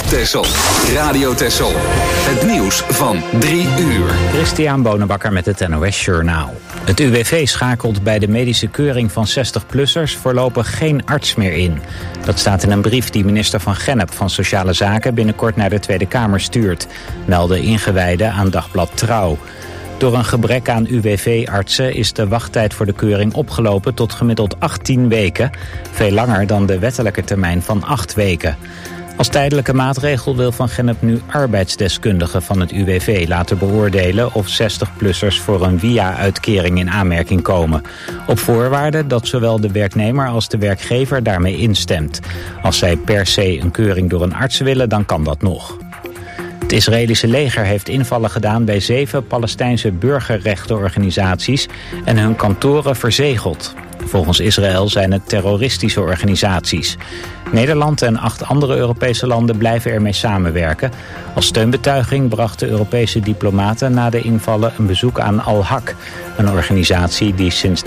Texel. Radio Texel. Het nieuws van 3 uur. Christian Bonenbakker met het NOS Journaal. Het UWV schakelt bij de medische keuring van 60-plussers voorlopig geen arts meer in. Dat staat in een brief die minister Van Gennep van Sociale Zaken binnenkort naar de Tweede Kamer stuurt, melden ingewijden aan dagblad Trouw. Door een gebrek aan UWV-artsen is de wachttijd voor de keuring opgelopen tot gemiddeld 18 weken. Veel langer dan de wettelijke termijn van 8 weken. Als tijdelijke maatregel wil Van Gennep nu arbeidsdeskundigen van het UWV laten beoordelen of 60-plussers voor een via-uitkering in aanmerking komen. Op voorwaarde dat zowel de werknemer als de werkgever daarmee instemt. Als zij per se een keuring door een arts willen, dan kan dat nog. Het Israëlische leger heeft invallen gedaan bij 7 Palestijnse burgerrechtenorganisaties en hun kantoren verzegeld. Volgens Israël zijn het terroristische organisaties. Nederland en 8 andere Europese landen blijven ermee samenwerken. Als steunbetuiging brachten Europese diplomaten na de invallen een bezoek aan Al-Haq, een organisatie die sinds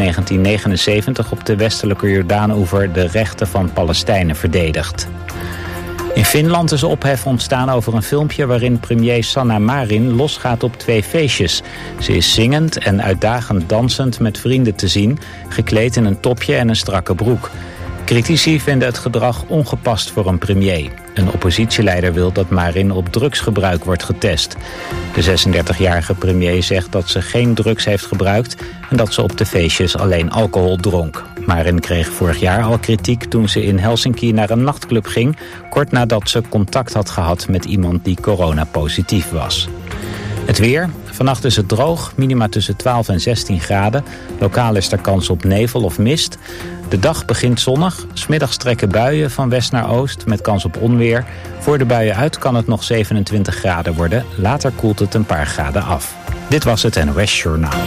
1979 op de westelijke Jordaanoever de rechten van Palestijnen verdedigt. In Finland is ophef ontstaan over een filmpje waarin premier Sanna Marin losgaat op 2 feestjes. Ze is zingend en uitdagend dansend met vrienden te zien, gekleed in een topje en een strakke broek. Critici vinden het gedrag ongepast voor een premier. Een oppositieleider wil dat Marin op drugsgebruik wordt getest. De 36-jarige premier zegt dat ze geen drugs heeft gebruikt en dat ze op de feestjes alleen alcohol dronk. Marin kreeg vorig jaar al kritiek toen ze in Helsinki naar een nachtclub ging, kort nadat ze contact had gehad met iemand die coronapositief was. Het weer. Vannacht is het droog, minima tussen 12 en 16 graden. Lokaal is er kans op nevel of mist. De dag begint zonnig. 's Middags trekken buien van west naar oost met kans op onweer. Voor de buien uit kan het nog 27 graden worden. Later koelt het een paar graden af. Dit was het NOS Journaal.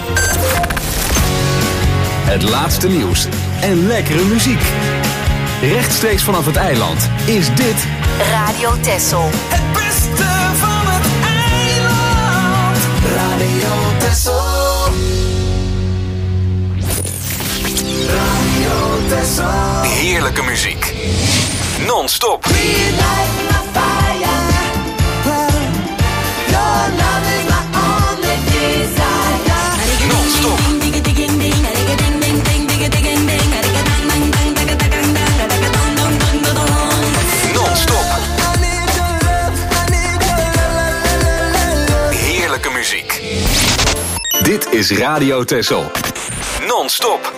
Het laatste nieuws en lekkere muziek. Rechtstreeks vanaf het eiland is dit Radio Texel. Het beste van het eiland. Radio Texel. Radio Texel. heerlijke muziek. Non-stop. Non-stop. Heerlijke muziek. Dit is Radio Texel. Non-stop.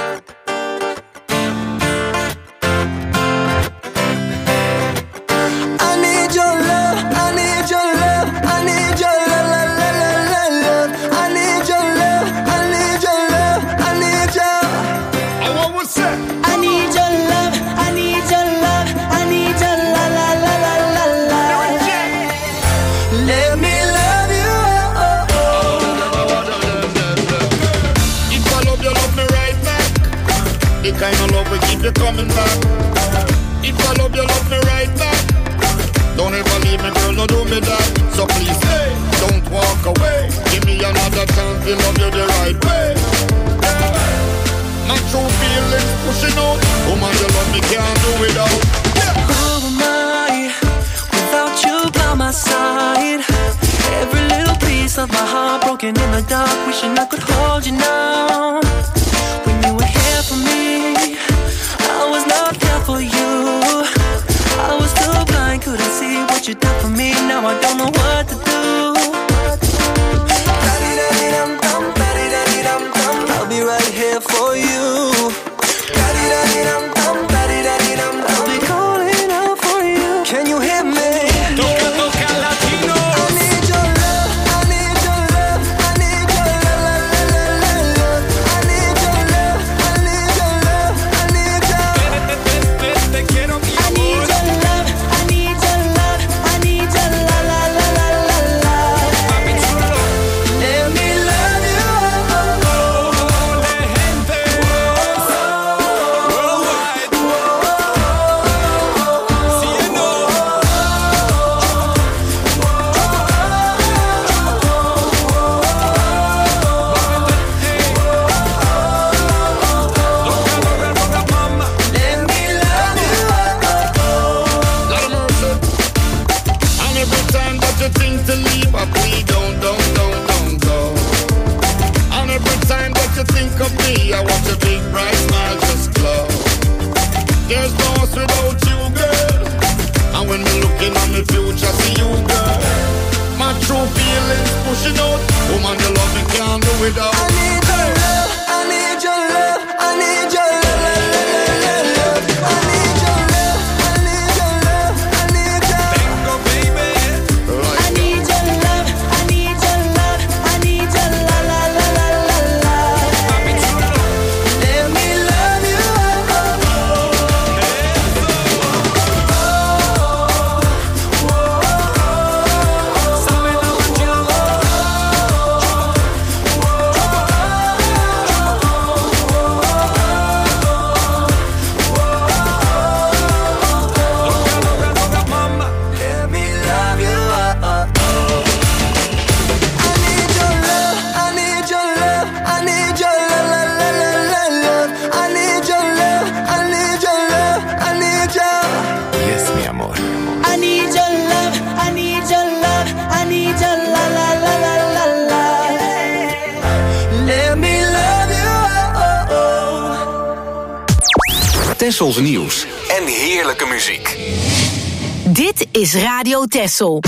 Coming back. If I love you, love me right back. Don't ever leave me, girl, no do me that. So please, hey, don't walk away. Give me another chance to love you the right way. Yeah. My true feelings pushing out. Woman, you love me, can't do without. Yeah. Who am I without you by my side? Every little piece of my heart broken in the dark. Wishing I could hold you now. When you were here for me, I was not there for you. I was too blind, couldn't see what you did for me. Now I don't know what to do. I'll be right here for you. I'll be calling out for you. Can you hear me? I need your love, I need your love, I need your love, leave, I please don't go. And every time that you think of me, I watch your big bright smile just glow. There's no us without you, girl. And when me looking at my future, see you, girl. My true feelings pushing out. Woman, your love me can't do without. I need your love, I need your love, I need your love. Tessels nieuws en heerlijke muziek. Dit is Radio Tessel.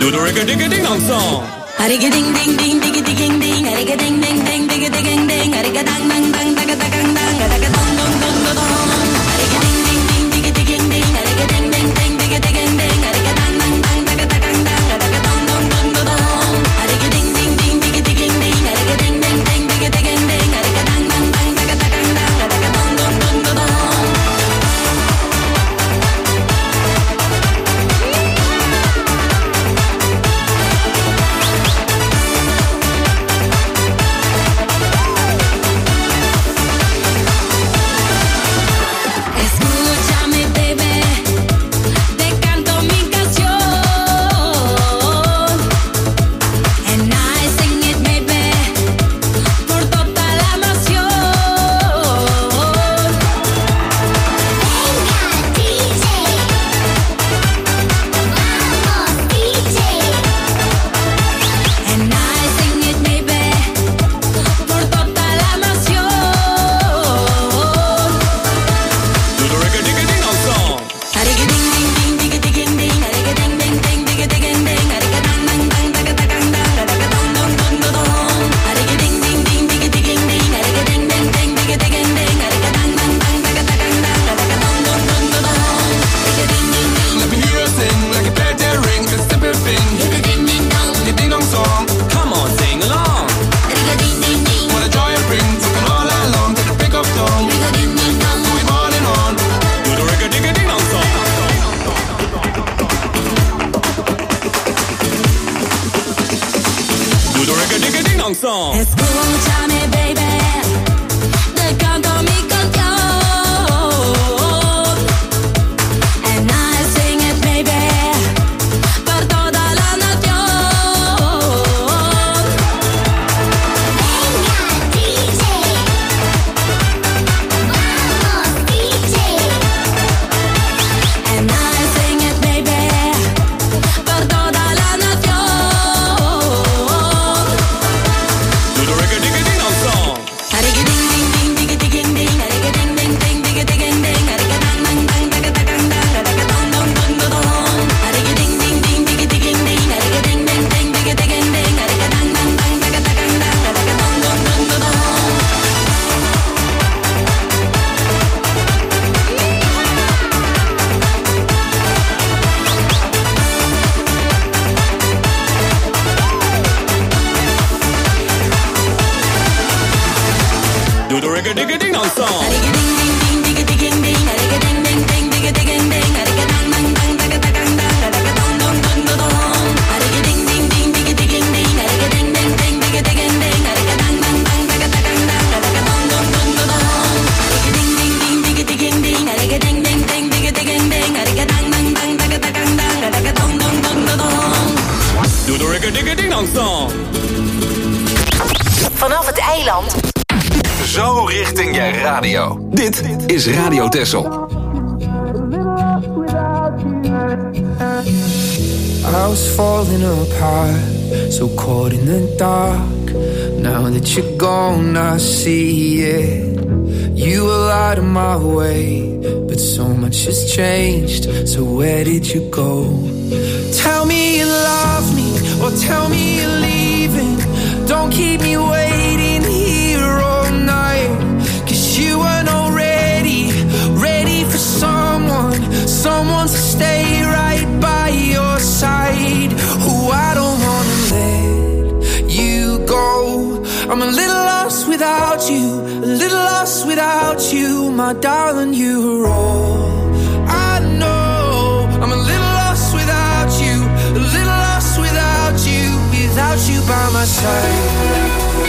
Do the reggae-digga-ding-dong song. Ding ding ding ding ding, ding ding ding ding ding ding ding, dang dang dang dang dang dang dang dong dong dong dong dong. Ding ding ding ding ding ding ding, ding ding ding ding ding ding, dang dang dang dang dang dang dang dong dong dong dong dong. Ding ding ding ding ding ding ding, ding ding ding ding ding ding, dang dang dang dang dang dang dong dong dong dong dong. Escúchame, baby, te canto mi canción, and I sing it, baby, por toda la nación. Venga, DJ, vamos, DJ, and I sing it, baby, por toda la nación. Do the reggae-digga-ding-dong song. Do the reggae-digga-ding-dong song. Vanaf het eiland. Zo richting je radio. Dit is Radio Texel. I was falling apart, so caught in the dark. Now that you're gone, I see it. You were out of my way, but so much has changed. So where did you go? Tell me you love me, or tell me you're leaving. Don't keep me waiting here all night. 'Cause you weren't already ready for someone to stay right by your side. Oh, I don't wanna let you go. I'm a little lost without you, a little lost without you. My darling, you're all I know. I'm a little lost without you, a little lost without you. Without you by my side.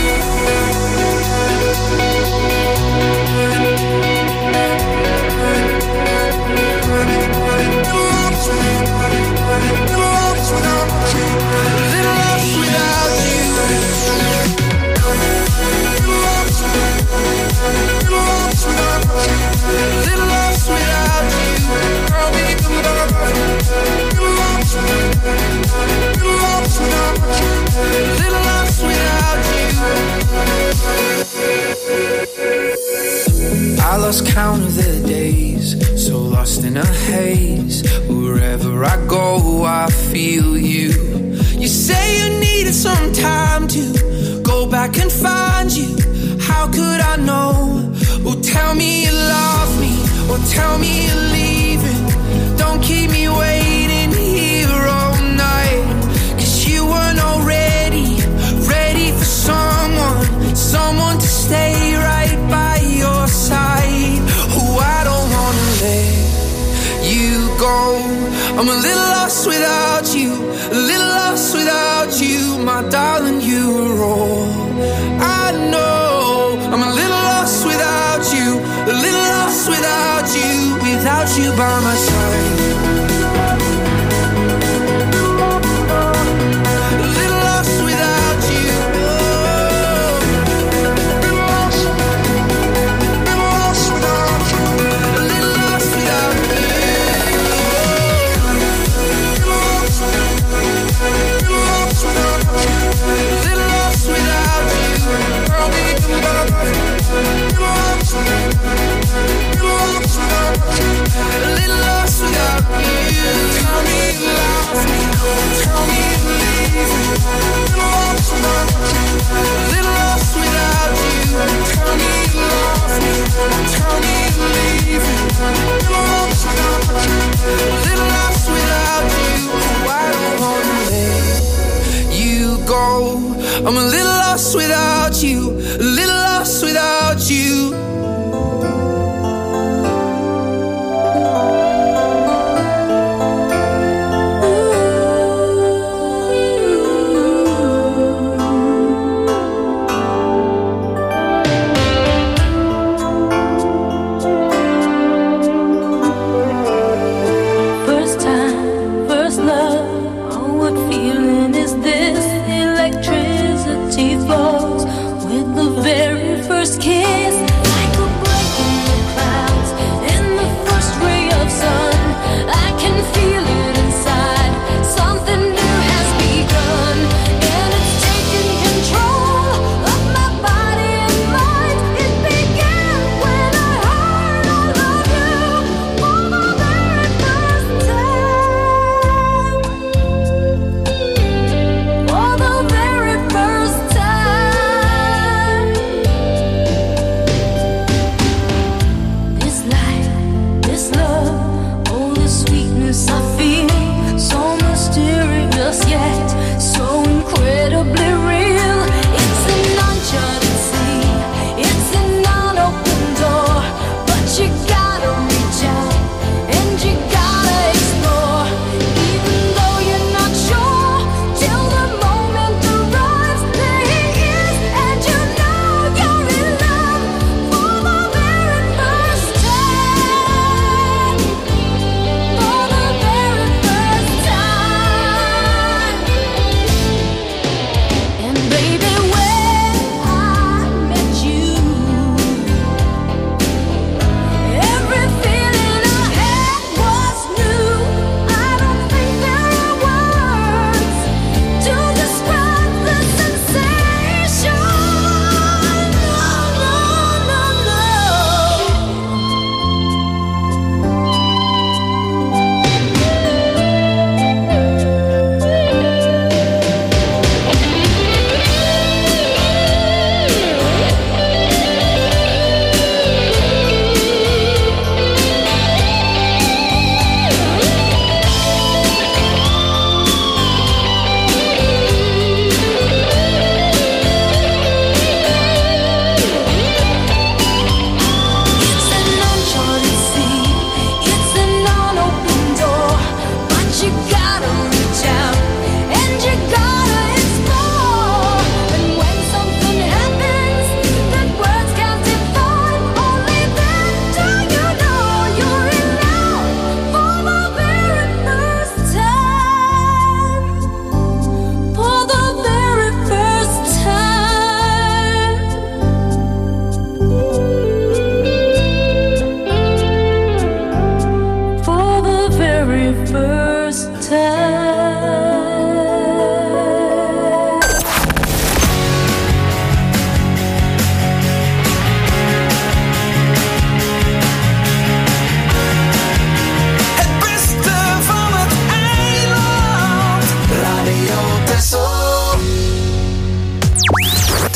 I lost count of the days, so lost in a haze. Wherever I go, I feel you. You say you needed some time to go back and find you. How could I know? Oh, tell me you love me, or tell me you're leaving. Don't keep me waiting here all night, 'cause you weren't already ready for someone to stay right by your side. Oh, I don't wanna let you go. I'm a little lost without you, a little lost without you, my darling, you're all I know. I'm a little lost without you, a little lost without you by my side. I'm a little lost without you, a little lost without you. First time, first love, oh what feeling is this? Electricity flows with the very first kiss.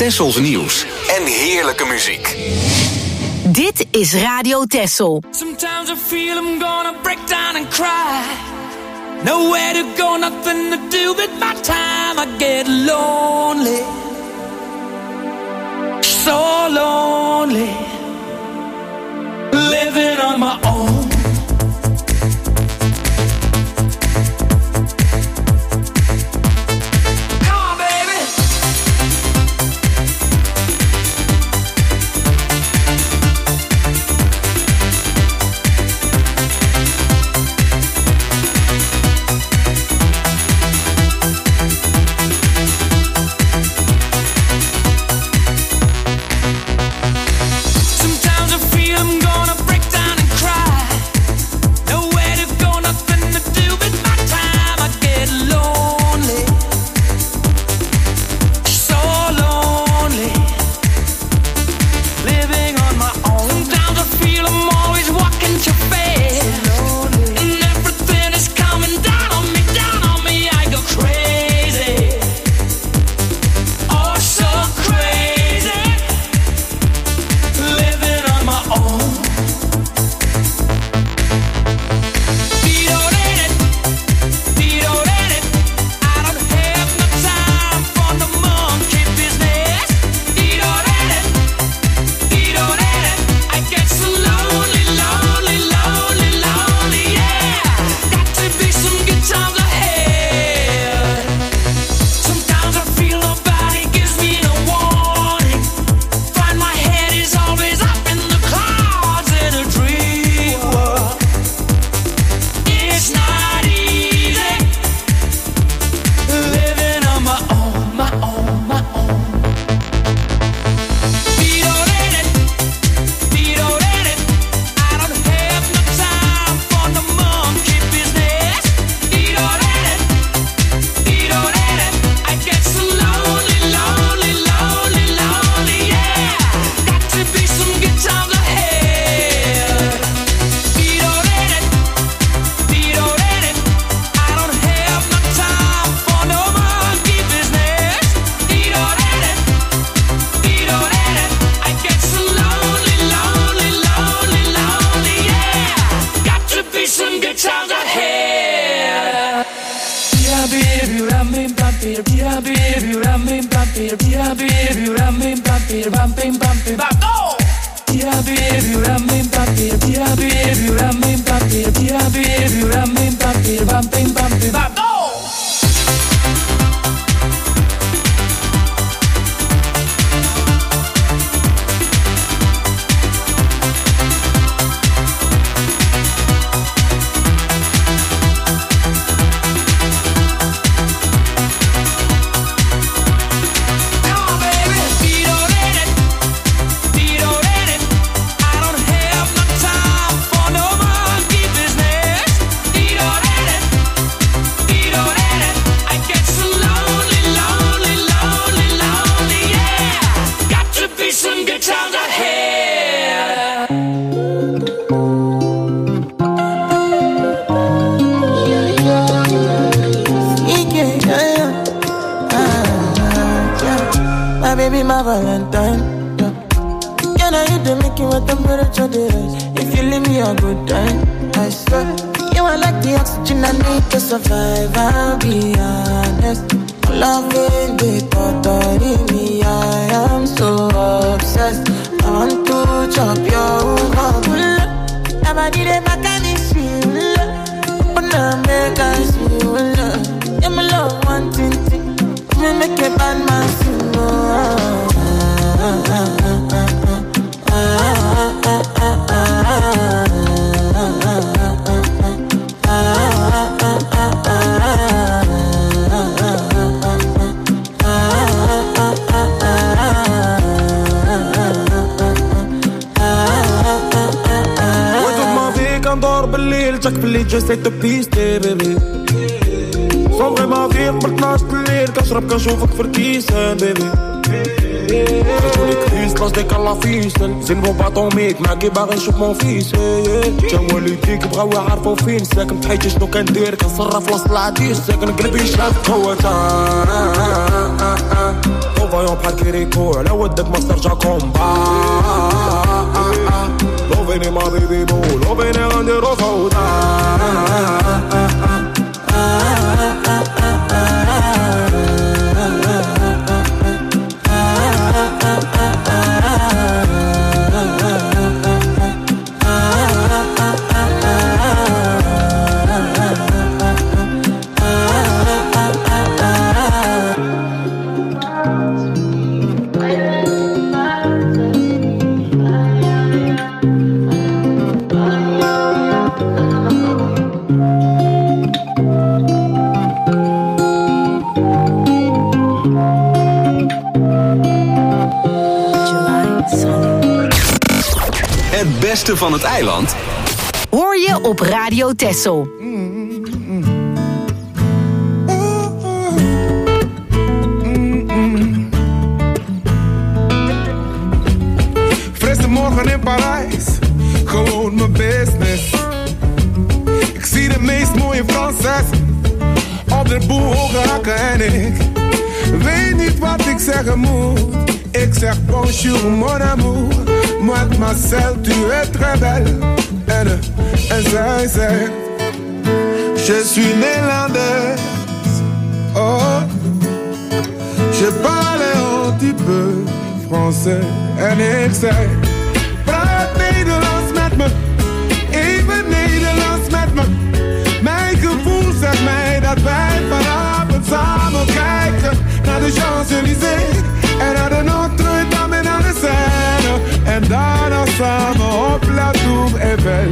Tessels nieuws en heerlijke muziek. Dit is Radio Tessel. Sometimes I feel I'm gonna break down and cry. Nowhere to go, nothing to do with my time. I get lonely, so lonely, living on my own. جسيت بيستي بيبي صبري ما فيك مرتناش الليل كشرب كنشوفك في الكيسان بيبي tous les crises, passe des calafistes. C'est une bombe atomique, ma guibare شوف mon fils. جا والديك بغاو يعرفوا فين ساكن بحياتي شنو كندير كنصرف وسط العديس ساكن قلبي شاف قوة طوفايون بحال كيريكو على ودك ما استرجع كومبا لو فيني ما بيبي بو لو فيني غنديرو فوضى Het beste van het eiland hoor je op Radio Texel. Frisse morgen in Parijs, gewoon mijn business. Ik zie de meest mooie Franses op de boel hoge hakken en ik weet niet wat ik zeggen moet. Ik zeg bonjour mon amour, mademoiselle tu es très belle. En zij zegt, je suis néerlandaise. Oh, je parle un petit peu français. En ik zeg, praat Nederlands met me, even Nederlands met me. Mijn gevoel zegt mij dat wij vanavond samen kijken naar de Champs-Élysées en naar de Notre-Dame en naar de Seine. En daarna samen op La Tour Eiffel.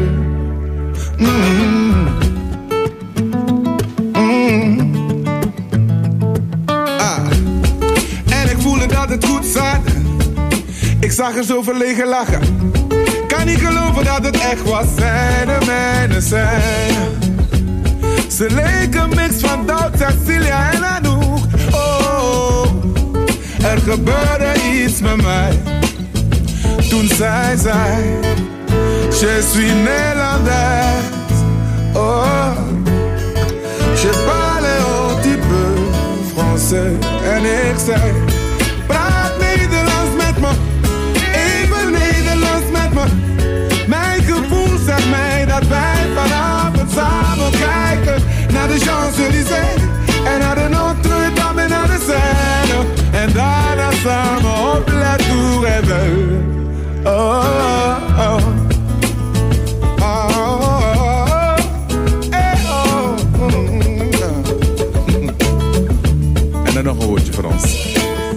En ik voelde dat het goed zat. Ik zag er zo verlegen lachen. Kan niet geloven dat het echt was. Zij de mijne zijn. Ze leken een mix van Doubt, Cecilia en Anouk. Oh, er gebeurde iets met mij. Toen zij zei, je suis néerlandaise. Oh, je parle un petit peu français. En ik zei, praat Nederlands met me, even Nederlands met me. Mijn gevoel zegt mij dat wij vanavond samen kijken naar de Champs-Élysées en naar de Notre-Dame en naar de Seine. En daarna samen op La Tour Eiffel. Oh, oh, oh. En dan nog een woordje voor ons.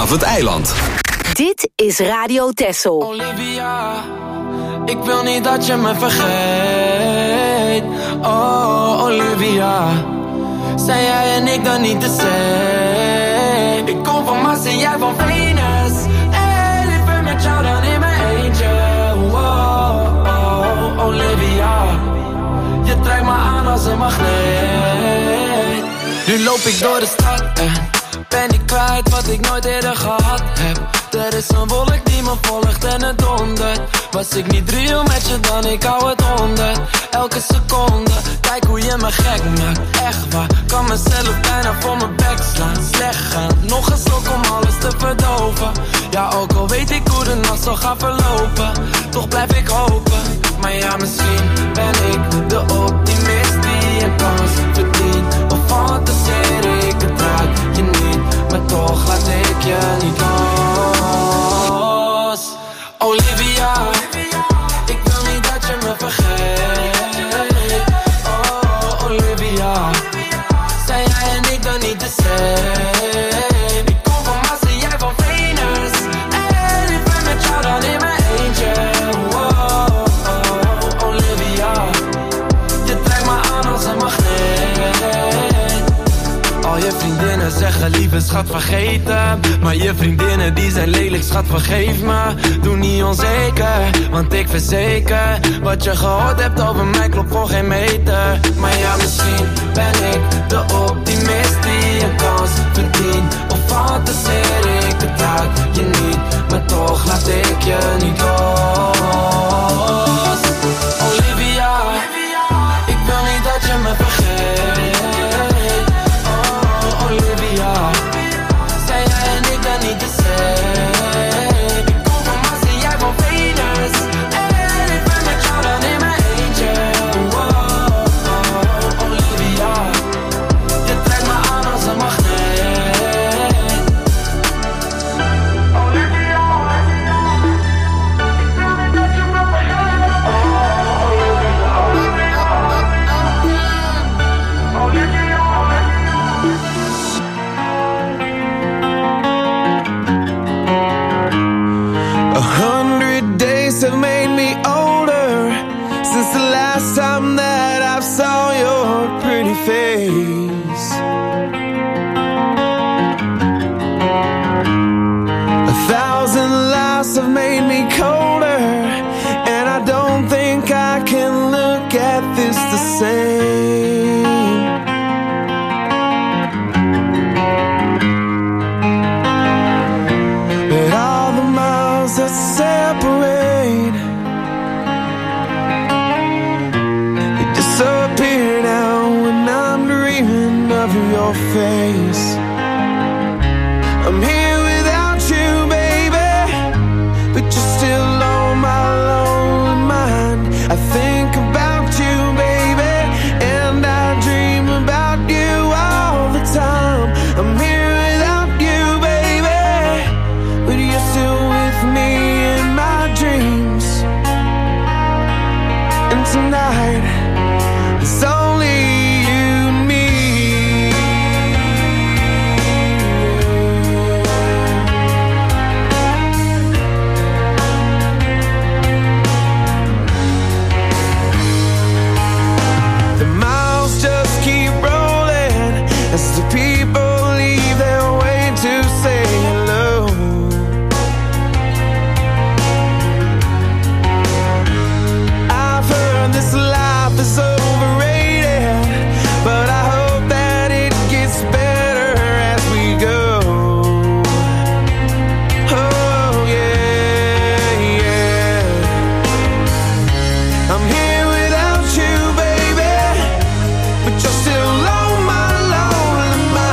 vanaf het eiland. Dit is Radio Texel. Olivia, ik wil niet dat je me vergeet. Oh, Olivia, zijn jij en ik dan niet de same? Ik kom van Mars en jij van Venus. Hey, liever met jou dan in mijn eentje. Oh, oh, Olivia, je trekt me aan als een magneet. Nu loop ik door de stad en ben ik kwijt wat ik nooit eerder gehad heb. Er is een wolk die me volgt en het dondert. Was ik niet real met je dan, ik hou het 100. Elke seconde, kijk hoe je me gek maakt. Echt waar, kan mezelf bijna voor mijn bek slaan. Slecht gaan, nog een slok om alles te verdoven. Ja, ook al weet ik hoe de nacht zal gaan verlopen, toch blijf ik hopen. Maar ja, misschien ben ik de optimist die een kans verdient. Of fantaseer ik het raak je niet, maar toch laat ik je niet los. Olivia, ik wil niet dat je me vergeet. Oh, Olivia, zijn jij en ik dan niet de same? Ik kom van Mars en jij van Venus. En ik ben met jou dan in mijn eentje. Oh, oh, Olivia, je trekt me aan als een magneet. Al je vriendinnen zeggen lieve schat vergeten, maar je vriendinnen die zijn lelijk schat vergeef me. Doe niet onzeker, want ik verzeker, wat je gehoord hebt over mij klopt voor geen meter. Maar ja, misschien ben ik de optimist die een kans verdient. Of fantaseer ik het raak je niet, maar toch laat ik je niet los. Olivia, ik wil niet dat je me vergeet. Olivia, zijn jij en ik dan niet de same? Ik kom van Mars en jij van Venus. En ik ben met jou dan in mijn eentje. Oh, oh, Olivia, je trekt me aan als een magneet. Olivia, ik wil niet dat je me vergeet. Oh, Olivia. 100 days have made me older since the last time that I saw your pretty face. 1,000 lives have made me colder, and I don't think I can look at this the same. But all the miles that separate, they disappear now when I'm dreaming of your face. I'm here without you, baby, but you're still on my lonely mind. I think about you, baby, and I dream about you all the time. I'm here without you, baby, but you're still with me in my dreams. And tonight, it's only you and me. The miles just keep rolling as the people leave their way to say hello. I've heard this life is overrated, but I hope that it gets better as we go. Oh yeah, yeah. I'm here without you, baby, but you're still on my lonely mind.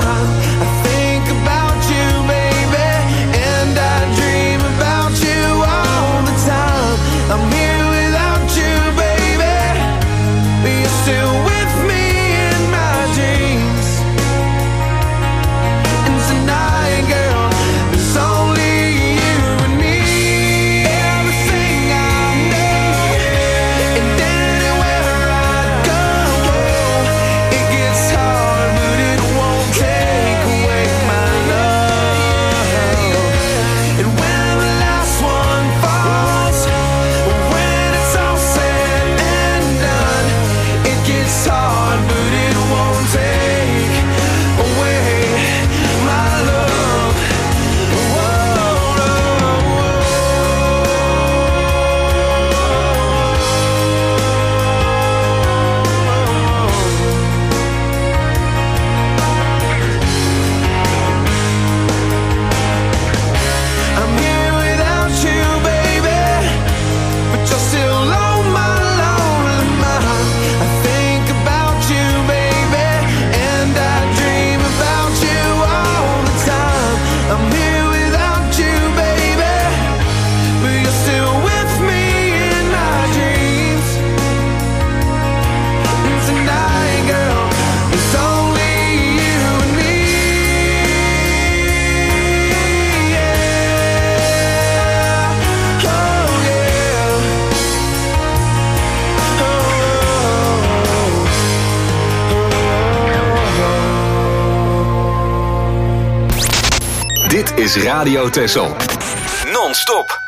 Dit is Radio Texel. Non-stop.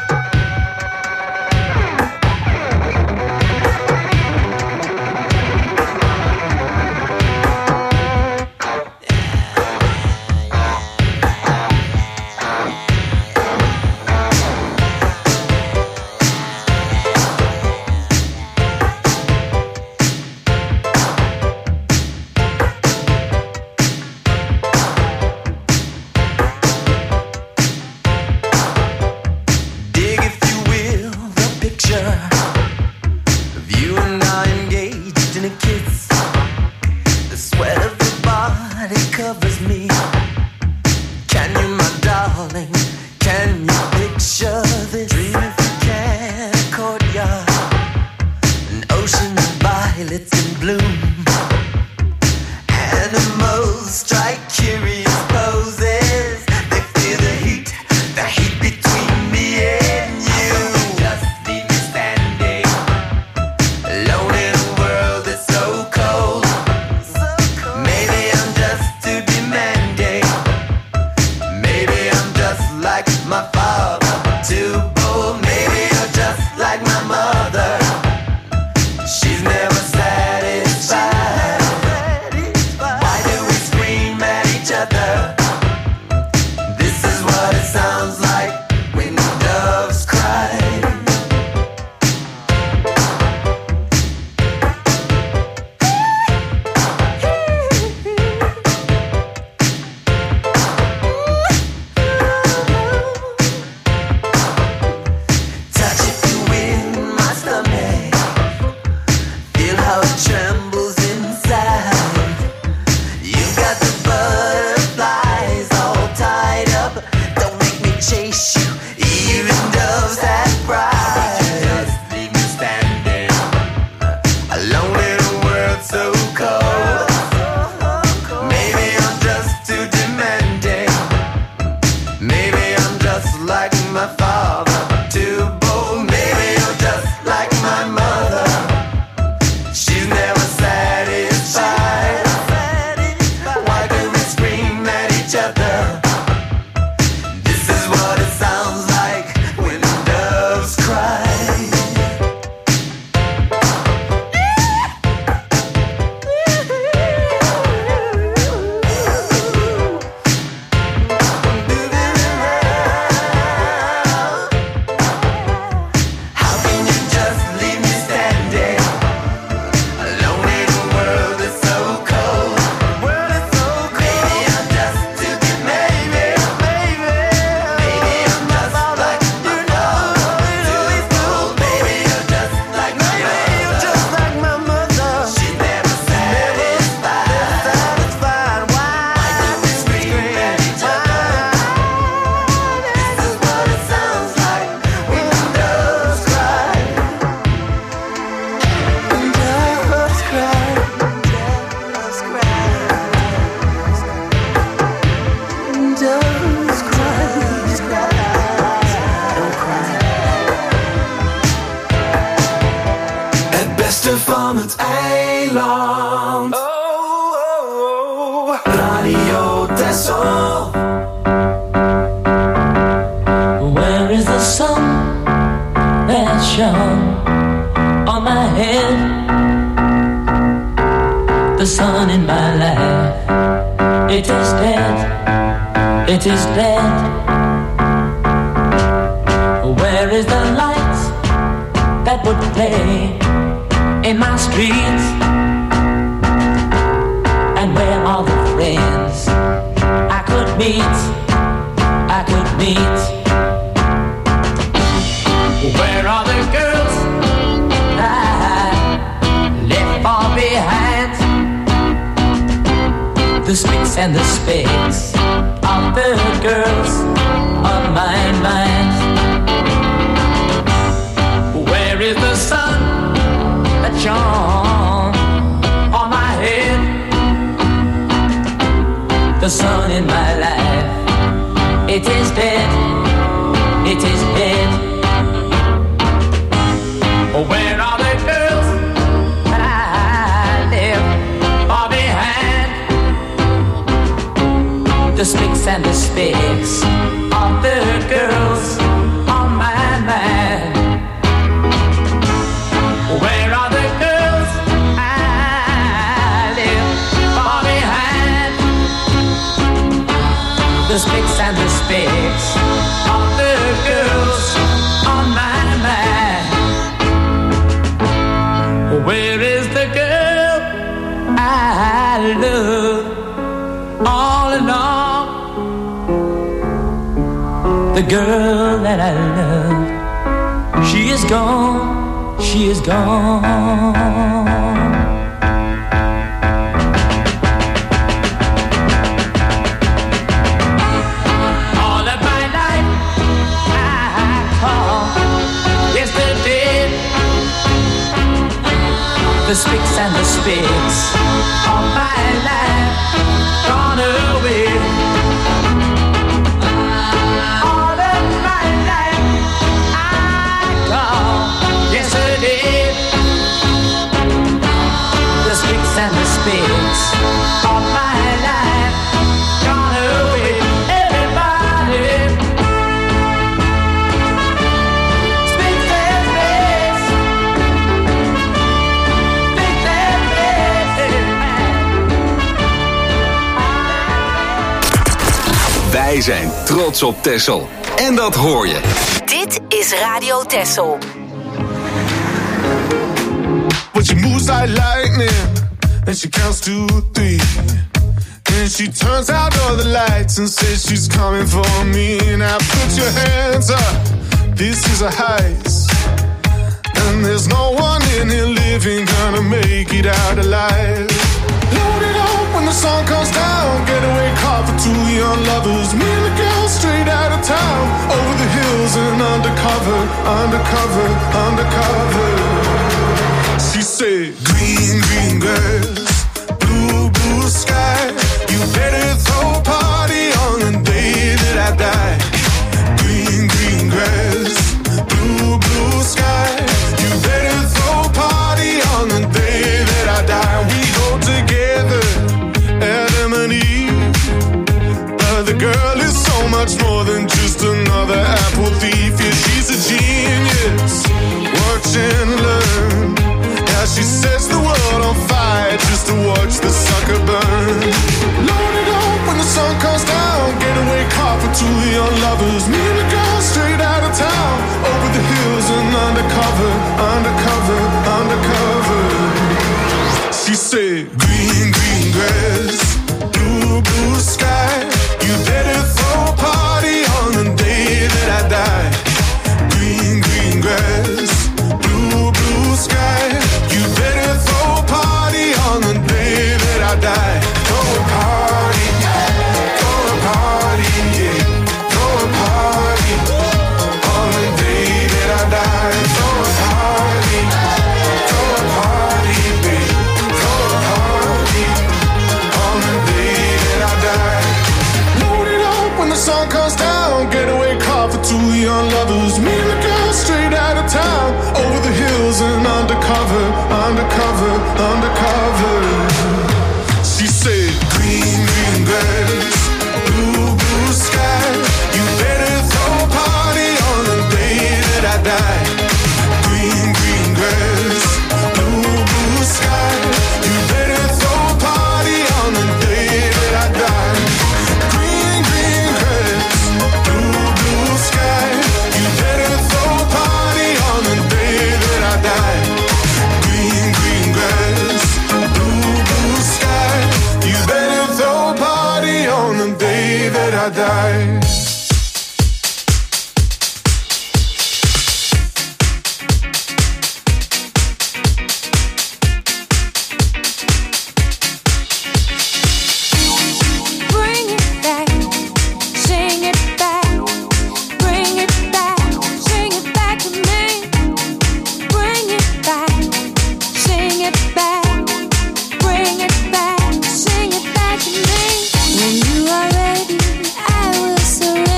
Van het eiland. Radio Texel. Where is the sun that shone on my head? The sun in my life, it is dead, it is dead. Where is the light that would play in my streets? And where are the friends I could meet, I could meet? Where are the girls I left far behind? The speaks and the specks of the girls on my mind. Where is the sun that shone on my head? The sun in my life, it is dead, it is dead. Where are the girls that I left far behind? the spicks and the spicks of the girls on my mind. Where are the girls I left far behind? The spicks and the spicks of the girls on my mind. Where is the girl I love all along? The girl that I love, she is gone, she is gone. The spicks and the spicks of my life gone away. All of my life I gone yesterday. The spicks and the spicks of my life gone away. Everybody. Wij zijn trots op Texel. En dat hoor je. Dit is Radio Texel. But she moves like lightning, and she counts to 3. And she turns out all the lights and says she's coming for me. Now put your hands up, this is a heist. And there's no one in here living gonna make it out alive. Load it up when the sun comes down. Getaway car for two young lovers. Me and the girl straight out of town. Over the hills and undercover, undercover, undercover. She said, green, green grass, blue, blue sky. You better throw a party on the day that I die. Green, green grass, blue, blue sky. You better throw a party on the day that I die. We go together, Adam and Eve. But the girl is so much more than just another apple thief. Yeah, she's a genius. Watch and learn. Yeah, she sets the world on fire just to watch the sucker burn. Load it up when the sun comes down. Getaway car for two young lovers. Me and the girl straight out of town. Over the hills and undercover, undercover, undercover. She said, green, green grass, blue, blue sky. You better throw a party on the day that I die. Green, green grass, blue, blue sky. You better throw a party on the day that I die. Throw a party, throw a party, yeah. Throw a party on the day that I die. Throw a party, babe. Throw a party on the day that I die. Load it up when the sun comes down. Getaway car for two young lovers. Me and the girl straight out of town. Over the hills and undercover, undercover, undercover. She said, green, green grass, blue, blue sky. You better throw a party on the day that I die. Green, green grass, blue, blue sky. You better throw a party on the day that I die. Green, green grass, blue, blue sky. You better throw a party on the day that I die. Green, green grass, blue, blue sky. You better throw a party on the day that I die. Bring it back, sing it back, bring it back, sing it back to me. Bring it back, sing it back, bring it back, sing it back to me. When you are ready, I will surrender.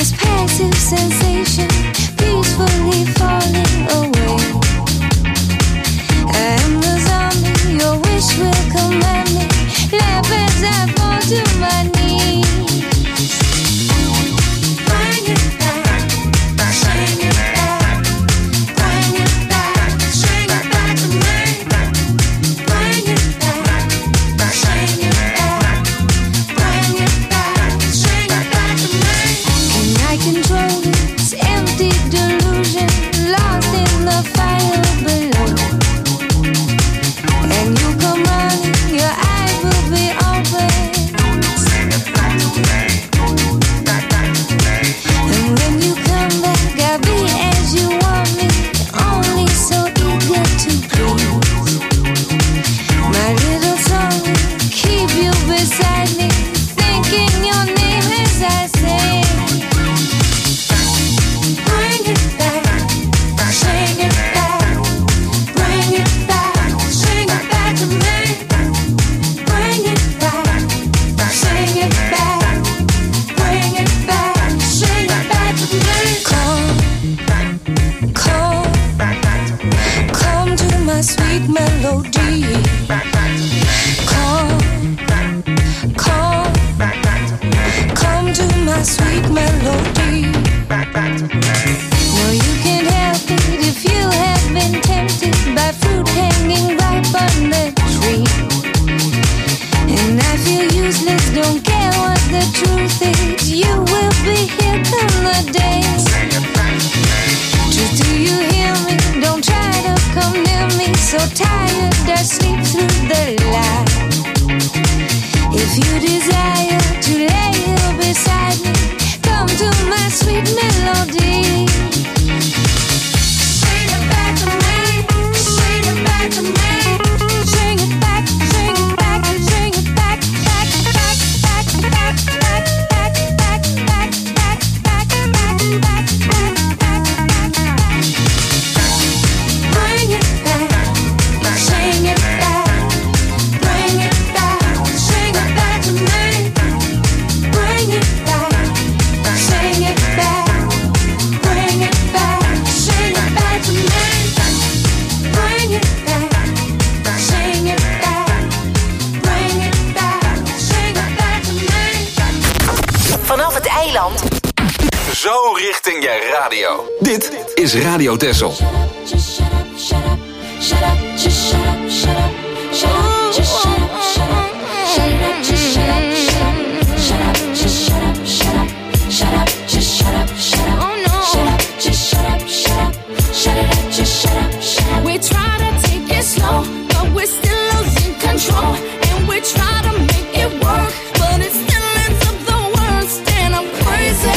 this passive sensation, peacefully falling away. I am the zombie, your wish will command me. Laugh as I fall to my knees. Bring it back, bring it back, bring it back, bring it back to me. Bring it back, bring it back, bring it back, bring it back to me. Can I control this empty delusion, lost in the fire below? And you come running, your eyes will be open. And when you come back, I'll be as you want me, only so eager to please. My little song will keep you beside me, thinking your name as I sing. Bring it back, sing it back, bring it back, sing it back to me. Bring it back, sing it back, bring it back, sing it back to me. Come to my sweet melody. Come to my sweet melody. No, you can't help it if you have been tempted by fruit hanging ripe on the tree. And I feel useless, don't care what the truth is. You will be here come the day. Truth, do you hear me? Don't try to come near me. So tired, I sleep through the light. If you desire to lay here beside me, come to my sweet melody. Sing it back to me, sing it back to me. Sing it back, sing it back, sing it back, back, back, back, back, back, back, back, back, back, back, back, back, back. Bring it back, sing it back, bring it back, sing it back to me. Bring it back, sing it back, bring it back, sing it back to me. Bring it back, sing it back, bring it back, sing it back to me. Vanaf het eiland. Zo richting je radio. Dit is Radio Texel. Just shut up, shut up, shut up, just shut up, shut up, shut up, just shut up, shut up, shut up, just shut up, shut up, just shut up, shut up, shut up, just shut up, shut up, oh no, shut up, just shut up, shut up, shut it up, just shut up, shut up. We try to take it slow, but we're still losing control, and we try to make it work, but it still ends up the worst, and I'm crazy.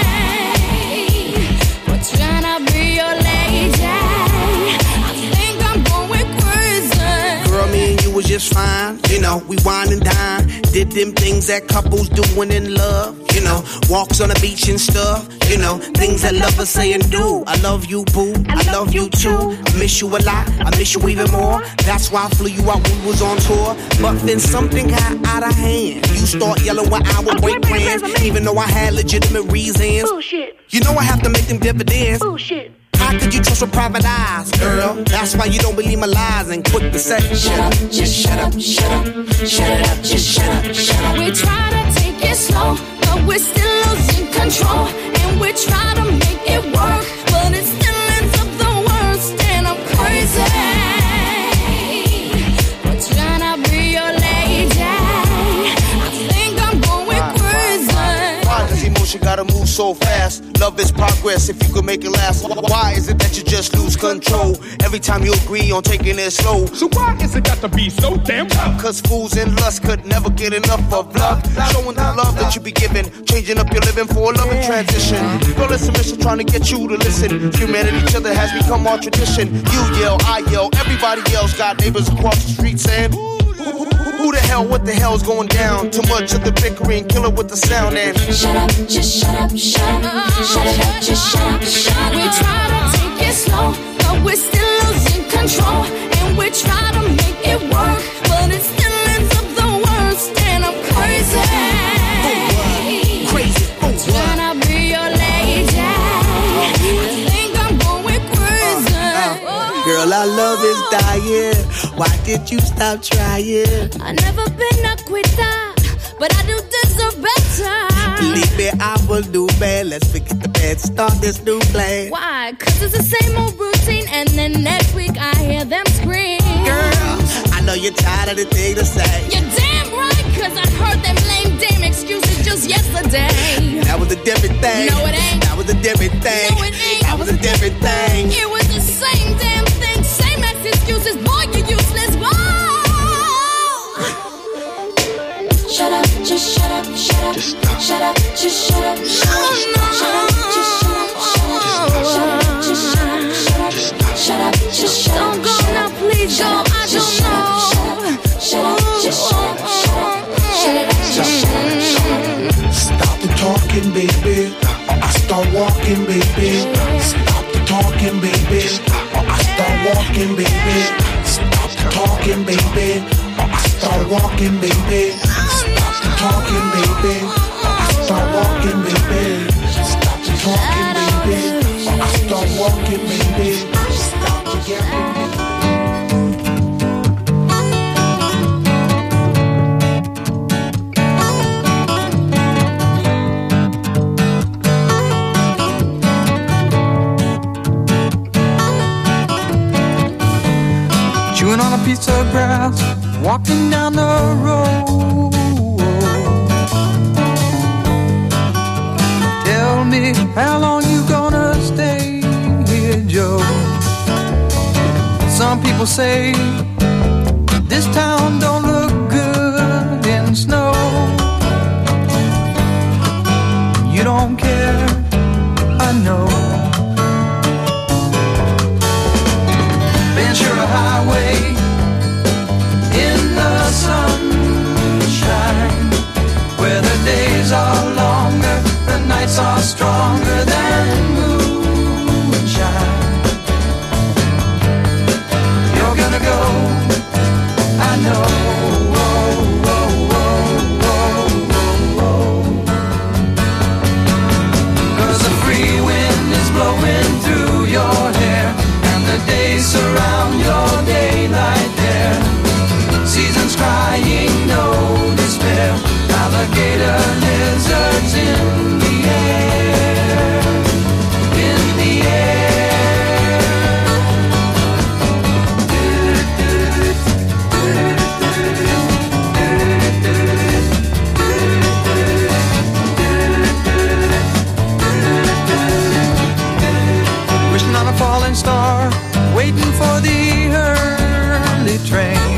We're trying to be your lady. I think I'm going crazy. Girl, me and you was just fine. You know, we wine and dine. Did them things that couples do when in love. You know, walks on the beach and stuff. You know, things that lovers say and do. I love you, boo. I love you too. I miss you a lot. I miss you even more. That's why I flew you out when we was on tour. But then something got out of hand. You start yelling when I would break plans, even though I had legitimate reasons. Bullshit. You know I have to make them dividends. Bullshit. How could you trust with private eyes, girl? That's why you don't believe my lies and quick to say, shut up, just shut up, shut up, shut it up, just shut up, shut up. We try to take it slow, but we're still losing control, and we try to make it work, but it still ends up the worst, and I'm crazy. We're trying to be your lady. I think I'm going crazy. Why does emotion gotta move so fast? Love is progress if you could make it last. Why is it that you just lose control every time you agree on taking it slow? So why is it got to be so damn tough? Cause fools in lust could never get enough of love. Showing the love that you be giving, changing up your living for a loving transition. Girl, it's a mission trying to get you to listen. Humanity each other has become our tradition. You yell, I yell, everybody else got neighbors across the street saying, who the hell, what the hell's going down? Too much of the bickering, kill it with the sound and shut up, just shut up, shut up, shut it up, just shut up, shut up. We try to take it slow, but we're still losing control, and we try to make it work, but it still ends up the worst, and I'm crazy. Crazy, trying to be your dying. Why did you stop trying? I never been a quitter, but I do deserve better. Believe me, I'm a new man. Let's forget the bad, start this new plan. Why? 'Cause it's the same old routine, and then next week I hear them scream. Girl, I know you're tired of the thing to say. You're damn right, 'cause I heard them lame damn excuses just yesterday. That was a different thing. No, it ain't. That was a different thing. No, it ain't. That was a different thing. It was the same damn thing, same ass excuses. Boy, you useless. Whoa. Shut up, just shut up, shut up, just stop. Shut up, just shut up, shut up, shut up, just shut up, shut up, just shut up, shut up, shut up, just shut up. Don't go now, please don't. I don't know. Shut up, just shut up, shut up, shut up, just shut up. Stop the talking, baby, or I start walking, baby. Stop the talking, baby, or I start walking, baby. Stop the talking, baby, or I start walking, baby. Stop the talking, baby, or I start walking, baby. Stop the talking, baby, or I start walking, baby. Stop the yapping, baby. Chewing on a piece of grass, walking down the road. Tell me, how long you gonna stay here, Joe? Some people say this town don't look good in snow. You don't care, I know. Ventura Highway in the sunshine, where the days are longer, the nights are stronger than moonshine. You're gonna go, I know. Oh, oh, oh, oh, oh, oh. 'Cause the free wind is blowing through your hair, the days surround your daylight there. Seasons crying, no despair. Alligator lizards in the air, in the air. Wishing on a falling star, waiting for the early train.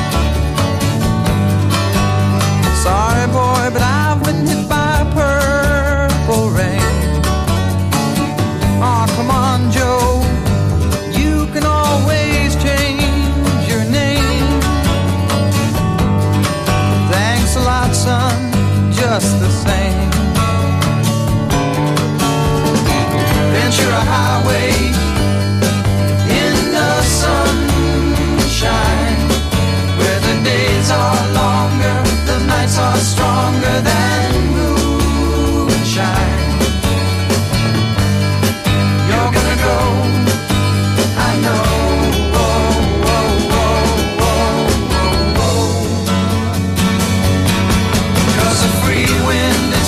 Sorry boy, but I've been hit by purple rain. Oh, come on, Joe, you can always change your name. Thanks a lot, son, just the same. Ventura Highway in the sunshine, where the days are longer, the nights are stronger than moonshine. You're gonna go, I know. Oh, oh, oh, oh, oh, oh. 'Cause the free wind is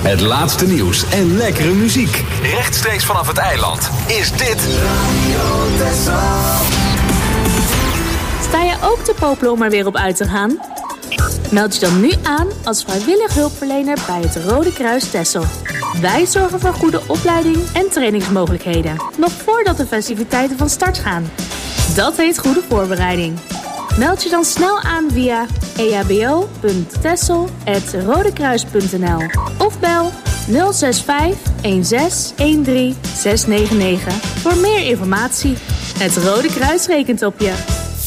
Het laatste nieuws en lekkere muziek. Rechtstreeks vanaf het eiland is dit Radio Texel. Sta je ook te popelen om er weer op uit te gaan? Meld je dan nu aan als vrijwillig hulpverlener bij het Rode Kruis Texel. Wij zorgen voor goede opleiding en trainingsmogelijkheden, nog voordat de festiviteiten van start gaan. Dat heet goede voorbereiding. Meld je dan snel aan via ehbo.texel@rodekruis.nl of bel 065 16 13 699 voor meer informatie. Het Rode Kruis rekent op je.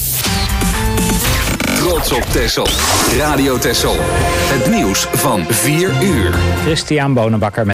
Trots op Texel. Radio Texel. Het nieuws van 4 uur. Christian Bonenbakker met